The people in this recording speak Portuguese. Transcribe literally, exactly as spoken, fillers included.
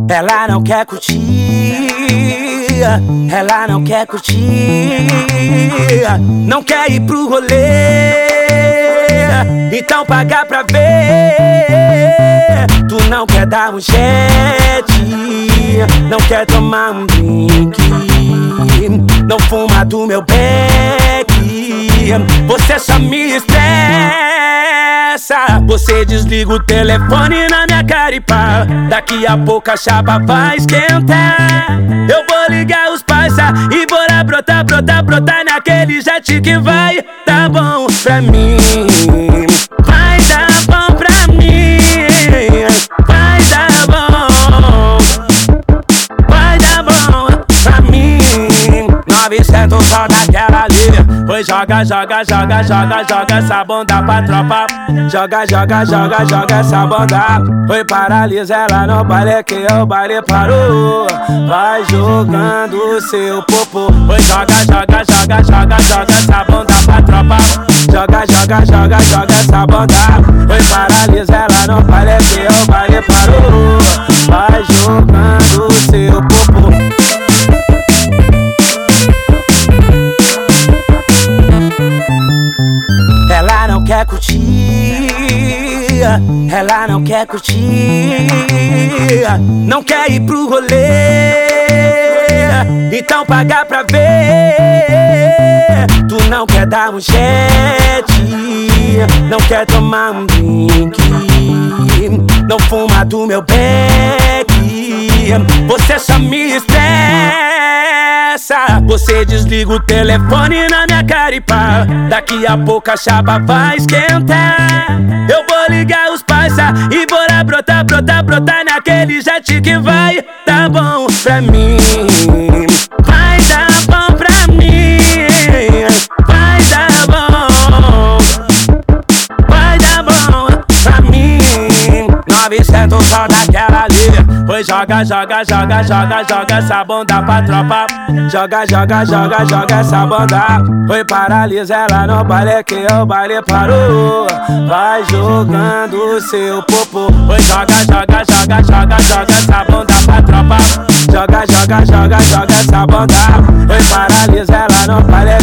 Ela não quer curtir, ela não quer curtir, não quer ir pro rolê, então paga pra ver. Tu não quer dar um jet, não quer tomar um drink, não fuma do meu beck, você só me estressa. Você desliga o telefone na minha cara e pá, daqui a pouco a chapa vai esquentar. Eu vou ligar os parça e bora brotar, brotar, brotar naquele jet que vai dar bom pra mim. Vai dar bom pra mim, vai dar bom, vai dar bom pra mim. Nove cento só daquela ali. Oi, joga, joga, joga, joga, joga essa bunda pra tropa. Joga, joga, joga, joga essa bunda. Oi, paralisa ela no baile que o baile parou. Vai jogando seu popô. Oi, joga, joga, joga, joga, joga essa bunda pra tropa. Joga, joga, joga, joga essa bunda. Oi, paralisa ela no baile que o baile parou. Vai jogando seu popô. Ela não quer curtir, ela não quer curtir, não quer ir pro rolê, então paga pra ver. Tu não quer dar um jet, não quer tomar um drink, não fuma do meu beck, você só me estressa. Você desliga o telefone na minha cara e pá, daqui a pouco a chapa vai esquentar. Eu vou ligar os parça e bora brotar, brotar, brotar naquele jet que vai dar bom pra mim. Vai dar bom pra mim, vai dar bom, vai dar bom pra mim. Nove cento só daquela ali. Oi, joga, joga, joga, joga, joga essa bunda pra tropa. Joga, joga, joga, joga essa bunda. Oi, paralisa ela no baile que o baile parou. Vai jogando seu popô. Oi, joga, joga, joga, joga, joga essa bunda pra tropa. Joga, joga, joga, joga essa bunda. Oi, paralisa ela no baile